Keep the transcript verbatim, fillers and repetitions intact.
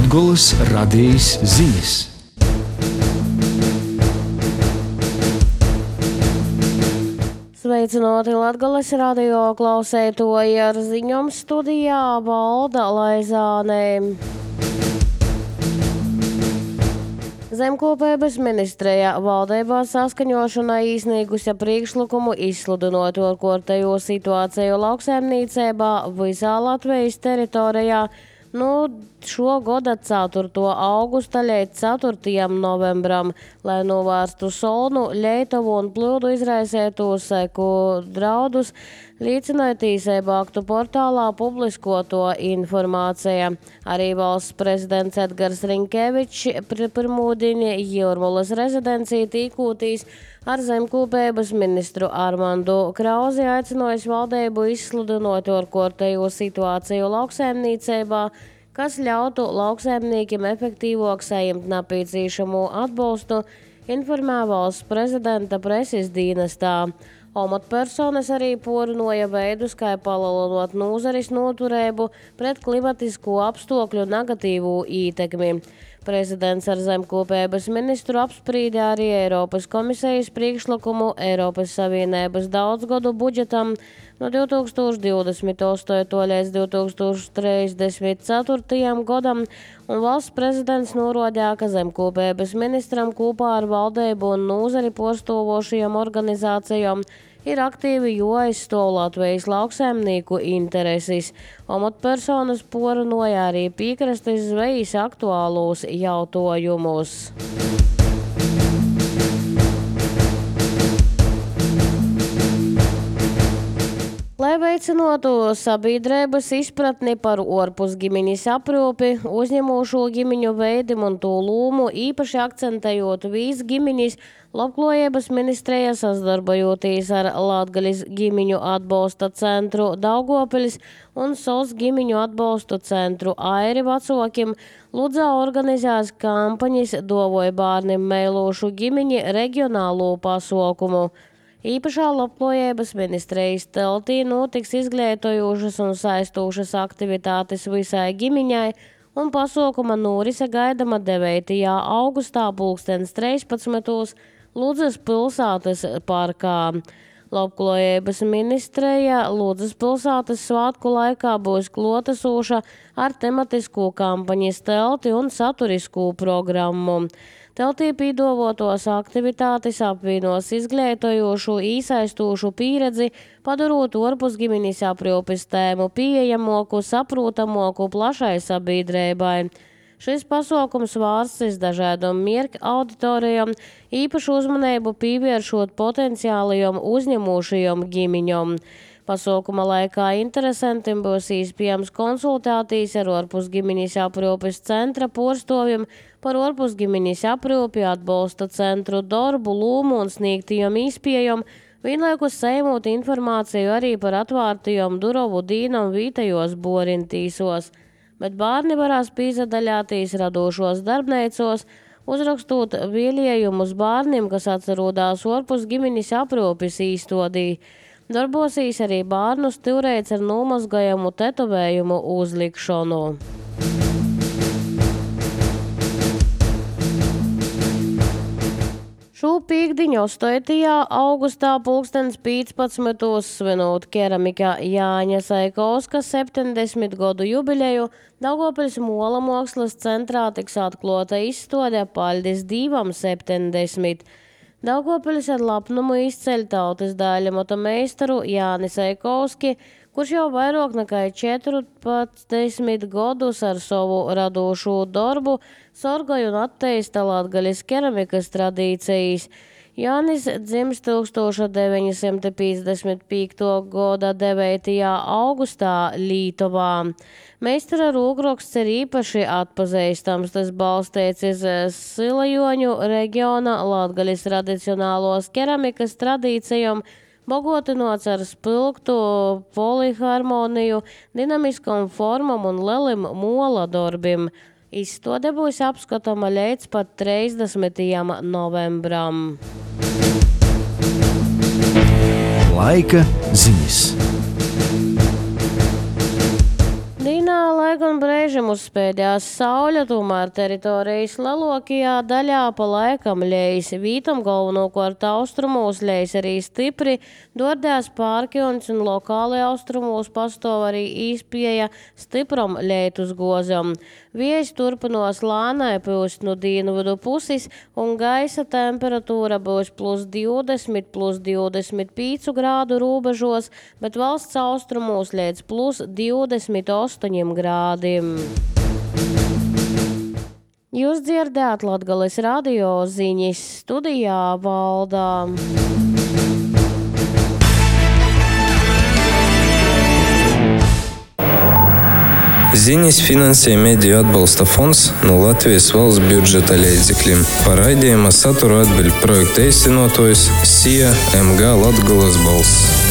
Latgoles radijas ziņas. Sveicināti Latgoles radio klausētoji, ar ziņām studijā Valda Laizāne. Zemkopības ministrija valdībā saskaņošanai izsniegusi priekšlikumu izsludinot ārkārtējo situāciju lauksaimniecībā visā Latvijas teritorijā no šo gada ceturto augusta līdz ceturtajam novembram, lai novērstu solnu, ļeitavu un plūdu izraisētu seku draudus, līdzināja tīsību aktu portālā publiskoto informācija. Arī valsts prezidents Edgars Rinkevičs pirmūdiņa Jūrmalas rezidencija tīkūtīs ar zemkopības ministru Armandu Krauzi aicinājis valdību izsludinot ārkārtējo situāciju lauksaimniecībā, kas ļautu lauksaimniekiem efektīvāk saņemt nepieciešamo atbalstu, informē valsts prezidenta preses dienestā. Amatpersonas arī porinoja veidus, kā palielinot nozares noturību pret klimatisko apstākļu negatīvu ietekmi. Prezidents ar zemkopības ministru apsprīdē arī Eiropas komisijas priekšlikumu Eiropas Savienības daudzgadu budžetam no divi tūkstoši divdesmit astotajam līdz divi tūkstoši trīsdesmit ceturtajam gadam, un valsts prezidents norādīja, ka zemkopības ministram kopā ar valdību un nozari pārstāvošajām organizācijām ir aktīvi jāaizstāv Latvijas lauksaimnieku intereses. Amatpersonas porinoja arī piekrastes zvejas aktuālos jautājumus. Lai veicinātu sabiedrības izpratni par ārpusģimeņas aprūpi, uzņemošo ģimeņu veidiem un to lomu, īpaši akcentējot vīzģimeņas, Labklājības ministrija sadarbojoties ar Latgales ģimeņu atbalsta centru Daugopiļas un SOS ģimeņu atbalstu centru Airi vecākiem, Ludzā organizēs kampaņas Dovoja bārnim mēlošu ģimeņi reģionālo pasaukumu. Īpašā Labklājības ministrijas teltī notiks izglītojošas un saistošas aktivitātes visai ģimeņai, un pasaukuma norise gaidama devītajā augustā pulkstens trīspadsmitos Ludzas pilsētas parkā. Labklājības ministrija Ludzas pilsētas svētku laikā būs klātesoša ar tematisko kampaņas telti un saturisku programmu. Teltī piedāvātos aktivitātes apvienos izglītojošu, īsaistošu pieredzi, padarot ārpusģimeņas aprūpes tēmu pieejamoku, saprotamoku plašai sabiedrībai. Šis pasaukums vārsts dažādām mērķu auditorijām, īpašu uzmanību pievēršot potenciālajiem uzņemošajiem ģimeņiem. Pasaukuma laikā interesantiem būs iespējams konsultācijas ar ārpusģimeņas aprūpes centra pārstāvjiem par ārpusģimeņas aprūpi, atbalsta centru darbu, lomu un sniegtajiem iespējām, vienlaikus saņemot informāciju arī par atvērtajiem durovu dīnam vietējos borintīsos. Bet bērni varēs piedalīties radošos darbnīcos, uzrakstot vēlējumus bērniem, kas atrodas ārpusģimeņas aprūpes īstodī. Darbosīs arī bērnus turēts ar nomazgājumu tetovējumu uzlikšanu. Šo pīkdiņu astotajā augustā pulkstens piecpadsmitos svinot keramikā Jāņa Saikovska septiņdesmit gadu jubileju, Daugopiļas Mola mākslas centrā tiks atklāta izstāde Paļdis divam septiņdesmit. Daugopiļas ar lepnumu izceļ tautas daļamota meistaru Jāni Saikovski, kurš jau vairāk nekā četrpadsmit gadus ar savu radošo darbu sorgoja un attīsta Latgales keramikas tradīcijas. Jānis dzimis tūkstoš deviņi simti piecdesmit piekto gada devītajā augustā Lītovā. Meistara rūkraksts ir īpaši atpazīstams, tas balstīts uz Silajoņu reģiona Latgales tradicionālos keramikas tradīcijām, bagotinots ar spilgtu poliharmoniju, dinamiskom formam un lielim mola darbim. Izstāde būs apskatama līdz pat trīsdesmitajam novembram. Laika ziņas. Dīnā, lai gan brēžam uzspēdās saule, tomēr teritorijas lielākajā daļā pa laikam lejas. Vītam galvenokārt austrumos lejas arī stipri, dordās pārkilns un lokāli austrumos pastāv arī īspēja stipram leitus gozam. Viejs turpinos lēnai pūst no dienvidu puses un gaisa temperatūra būs plus divdesmit, plus divdesmit pieci grādu robežos, bet valsts austrumos līdz plus divdesmit astoņiem grādiem. Jūs dzirdējāt Latgales radio ziņas, studijā Valdā. Ziņas finansē Mediju atbalsta fonds no Latvijas valsts budžeta līdzekļiem. Par raidījuma saturu atbild projekta īstenotājs S I A M G Latgales balss.